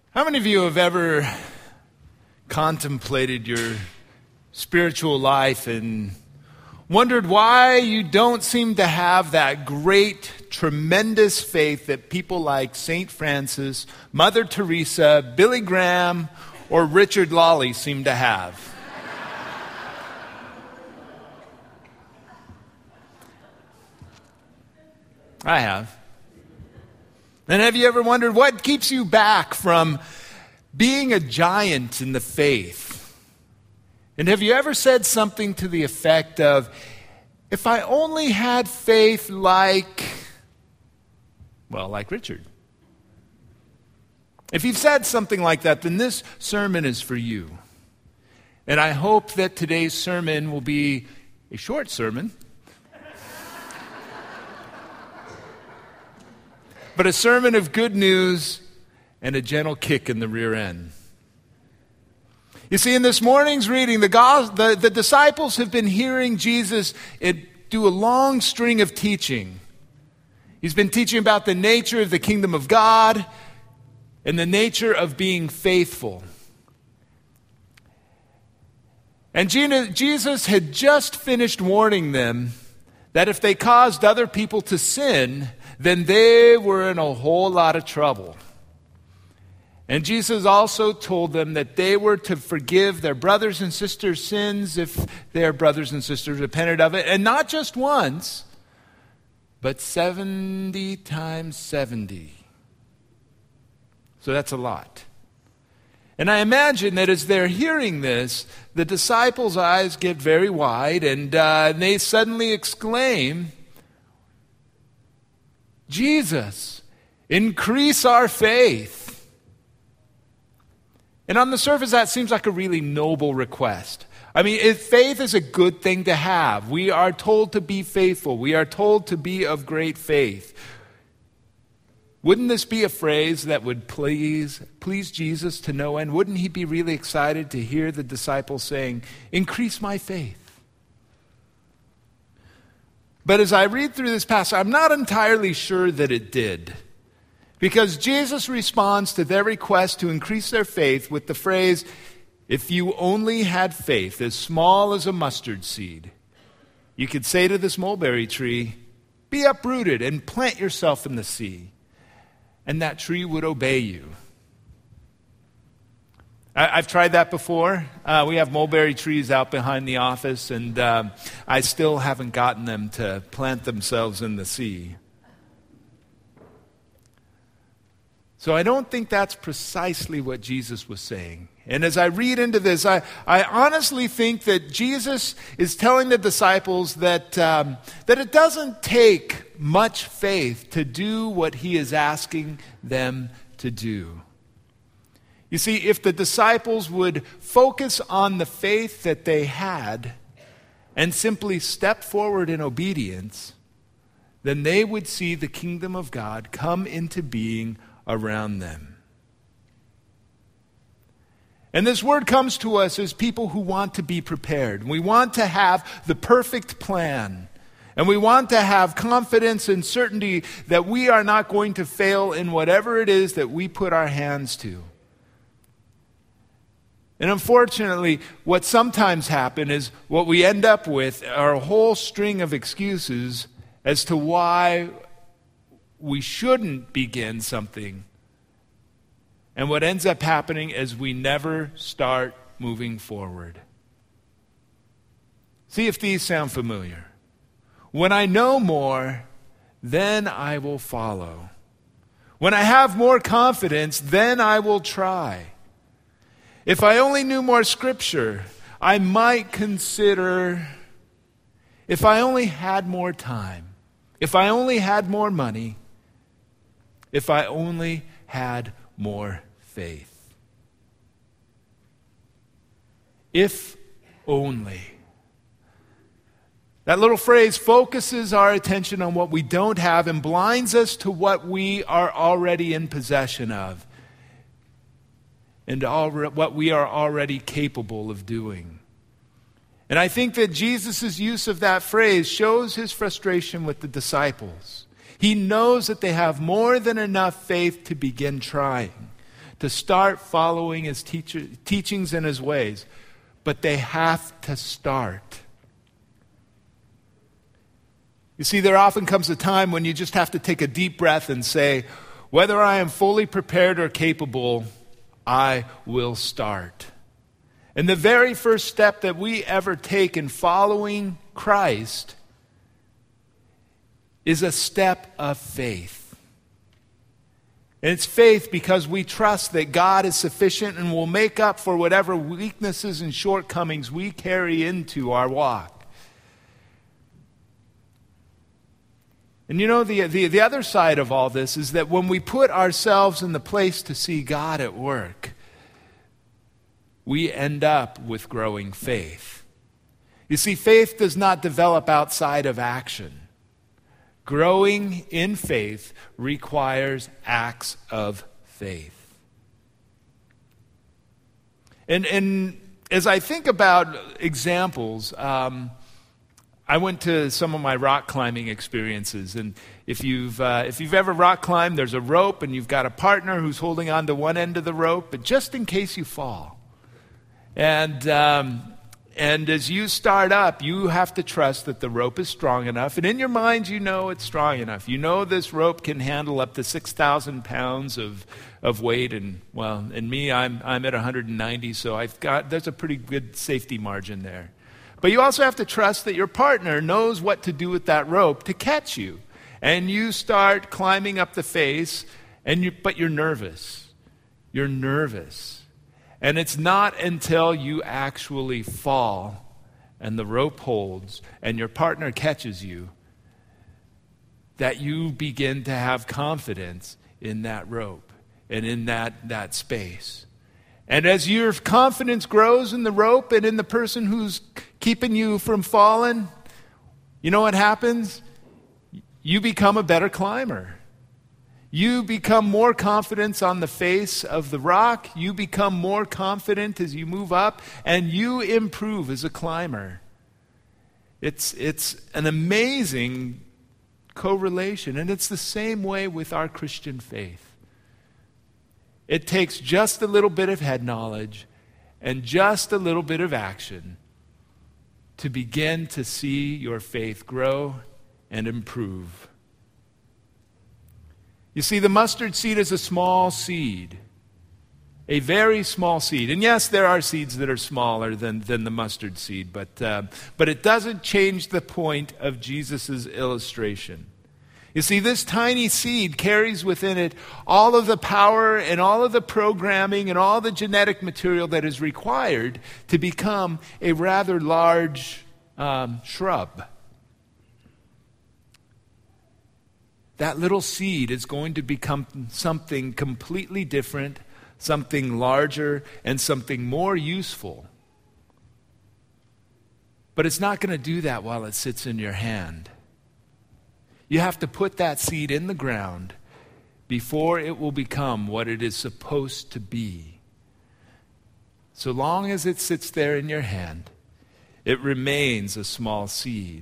How many of you have ever contemplated your spiritual life and wondered why you don't seem to have that great, tremendous faith that people like St. Francis, Mother Teresa, Billy Graham, or Richard Lawley seem to have? I have. And have you ever wondered what keeps you back from being a giant in the faith? And have you ever said something to the effect of, if I only had faith like Richard? If you've said something like that, then this sermon is for you. And I hope that today's sermon will be a short sermon, but a sermon of good news and a gentle kick in the rear end. You see, in this morning's reading, the disciples have been hearing Jesus do a long string of teaching. He's been teaching about the nature of the kingdom of God and the nature of being faithful. And Jesus had just finished warning them that if they caused other people to sin, then they were in a whole lot of trouble. And Jesus also told them that they were to forgive their brothers and sisters' sins if their brothers and sisters repented of it. And not just once, but 70 times 70. So that's a lot. And I imagine that as they're hearing this, the disciples' eyes get very wide and they suddenly exclaim, Jesus, increase our faith. And on the surface, that seems like a really noble request. I mean, faith is a good thing to have. We are told to be faithful. We are told to be of great faith. Wouldn't this be a phrase that would please Jesus to no end? Wouldn't he be really excited to hear the disciples saying, increase my faith? But as I read through this passage, I'm not entirely sure that it did. Because Jesus responds to their request to increase their faith with the phrase, if you only had faith as small as a mustard seed, you could say to this mulberry tree, be uprooted and plant yourself in the sea, and that tree would obey you. I've tried that before. We have mulberry trees out behind the office, and I still haven't gotten them to plant themselves in the sea. So I don't think that's precisely what Jesus was saying. And as I read into this, I honestly think that Jesus is telling the disciples that it doesn't take much faith to do what he is asking them to do. You see, if the disciples would focus on the faith that they had and simply step forward in obedience, then they would see the kingdom of God come into being around them. And this word comes to us as people who want to be prepared. We want to have the perfect plan. And we want to have confidence and certainty that we are not going to fail in whatever it is that we put our hands to. And unfortunately, what sometimes happens is what we end up with are a whole string of excuses as to why we shouldn't begin something. And what ends up happening is we never start moving forward. See if these sound familiar. When I know more, then I will follow. When I have more confidence, then I will try. If I only knew more scripture, I might consider. If I only had more time. If I only had more money. If I only had more faith. If only. That little phrase focuses our attention on what we don't have and blinds us to what we are already in possession of and what we are already capable of doing. And I think that Jesus' use of that phrase shows his frustration with the disciples. He knows that they have more than enough faith to begin trying, to start following his teachings and his ways. But they have to start. You see, there often comes a time when you just have to take a deep breath and say, whether I am fully prepared or capable, I will start. And the very first step that we ever take in following Christ is a step of faith. And it's faith because we trust that God is sufficient and will make up for whatever weaknesses and shortcomings we carry into our walk. And you know, the other side of all this is that when we put ourselves in the place to see God at work, we end up with growing faith. You see, faith does not develop outside of action. Growing in faith requires acts of faith. And as I think about examples, I went to some of my rock climbing experiences, and if you've ever rock climbed, there's a rope, and you've got a partner who's holding on to one end of the rope, but just in case you fall. And as you start up, you have to trust that the rope is strong enough, and in your mind, you know it's strong enough. You know this rope can handle up to 6,000 pounds of weight, and well, in me, I'm at 190, so there's a pretty good safety margin there. But you also have to trust that your partner knows what to do with that rope to catch you. And you start climbing up the face, but you're nervous. You're nervous. And it's not until you actually fall and the rope holds and your partner catches you that you begin to have confidence in that rope and in that space. And as your confidence grows in the rope and in the person who's keeping you from falling, you know what happens? You become a better climber. You become more confident on the face of the rock. You become more confident as you move up, and you improve as a climber. It's an amazing correlation, and it's the same way with our Christian faith. It takes just a little bit of head knowledge and just a little bit of action to begin to see your faith grow and improve. You see, the mustard seed is a small seed, a very small seed. And yes, there are seeds that are smaller than the mustard seed, but it doesn't change the point of Jesus' illustration. You see, this tiny seed carries within it all of the power and all of the programming and all the genetic material that is required to become a rather large shrub. That little seed is going to become something completely different, something larger, and something more useful. But it's not going to do that while it sits in your hand. You have to put that seed in the ground before it will become what it is supposed to be. So long as it sits there in your hand, it remains a small seed.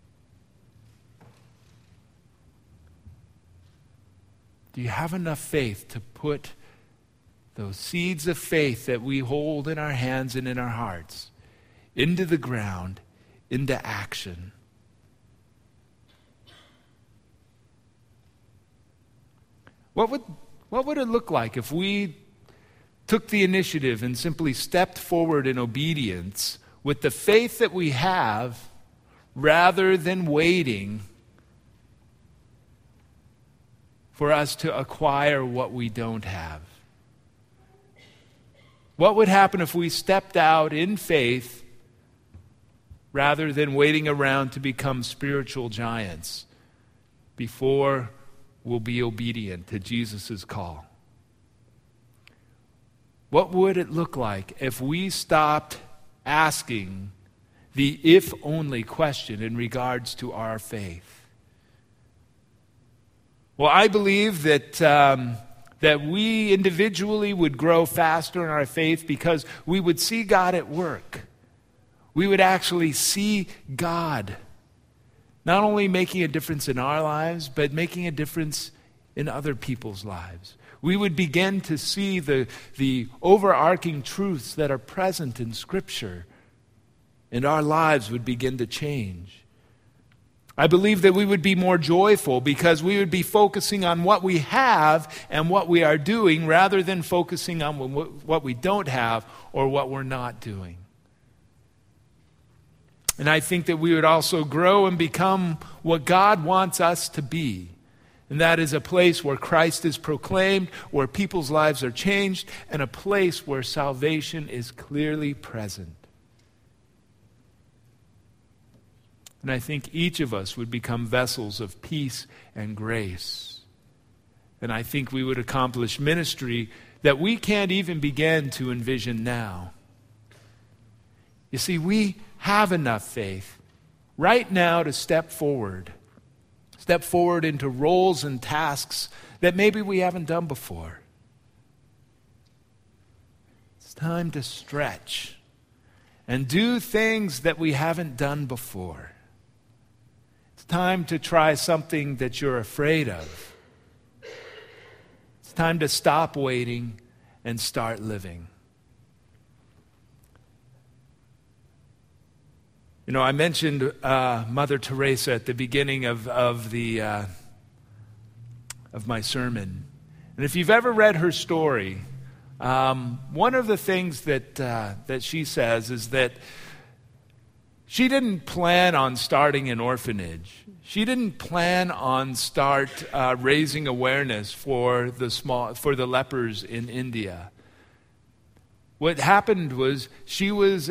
Do you have enough faith to put those seeds of faith that we hold in our hands and in our hearts into the ground, into action? What would it look like if we took the initiative and simply stepped forward in obedience with the faith that we have rather than waiting for us to acquire what we don't have? What would happen if we stepped out in faith rather than waiting around to become spiritual giants before we'll be obedient to Jesus' call? What would it look like if we stopped asking the if-only question in regards to our faith? Well, I believe that we individually would grow faster in our faith because we would see God at work. We would actually see God not only making a difference in our lives, but making a difference in other people's lives. We would begin to see the overarching truths that are present in Scripture, and our lives would begin to change. I believe that we would be more joyful because we would be focusing on what we have and what we are doing rather than focusing on what we don't have or what we're not doing. And I think that we would also grow and become what God wants us to be. And that is a place where Christ is proclaimed, where people's lives are changed, and a place where salvation is clearly present. And I think each of us would become vessels of peace and grace. And I think we would accomplish ministry that we can't even begin to envision now. You see, we have enough faith right now to step forward into roles and tasks that maybe we haven't done before. It's time to stretch and do things that we haven't done before. It's time to try something that you're afraid of. It's time to stop waiting and start living. You know, I mentioned Mother Teresa at the beginning of my sermon. And if you've ever read her story, one of the things that she says is that she didn't plan on starting an orphanage. She didn't plan on raising awareness for the lepers in India. What happened was she was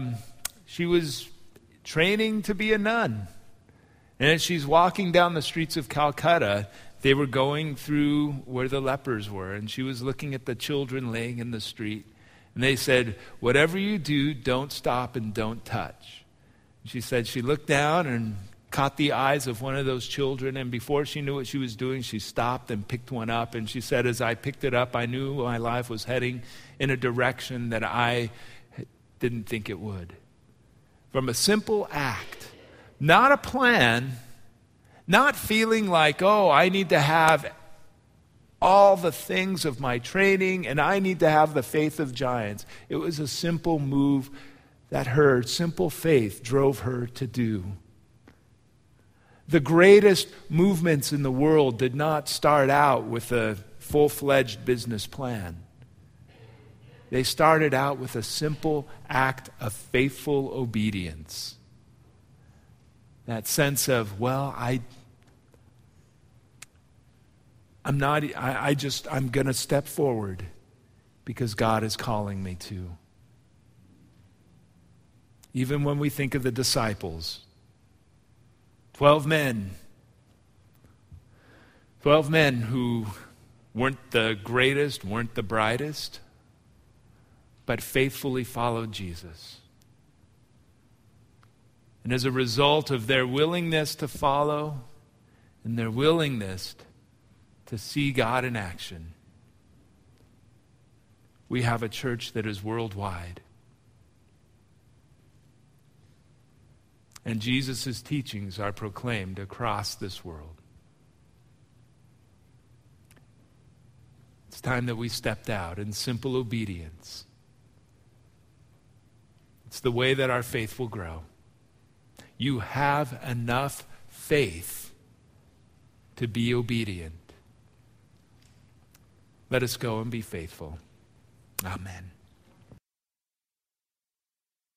training to be a nun. And as she's walking down the streets of Calcutta, they were going through where the lepers were, and she was looking at the children laying in the street. And they said, "Whatever you do, don't stop and don't touch." And she said she looked down and caught the eyes of one of those children, and before she knew what she was doing, she stopped and picked one up. And she said, as I picked it up, I knew my life was heading in a direction that I didn't think it would. From a simple act, not a plan, not feeling like, oh, I need to have all the things of my training and I need to have the faith of giants. It was a simple move that her simple faith drove her to do. The greatest movements in the world did not start out with a full-fledged business plan. They started out with a simple act of faithful obedience. That sense of, well, I'm going to step forward because God is calling me to. Even when we think of the disciples, 12 men who weren't the greatest, weren't the brightest, but faithfully followed Jesus. And as a result of their willingness to follow and their willingness to see God in action, we have a church that is worldwide. And Jesus' teachings are proclaimed across this world. It's time that we stepped out in simple obedience. It's the way that our faith will grow. You have enough faith to be obedient. Let us go and be faithful. Amen.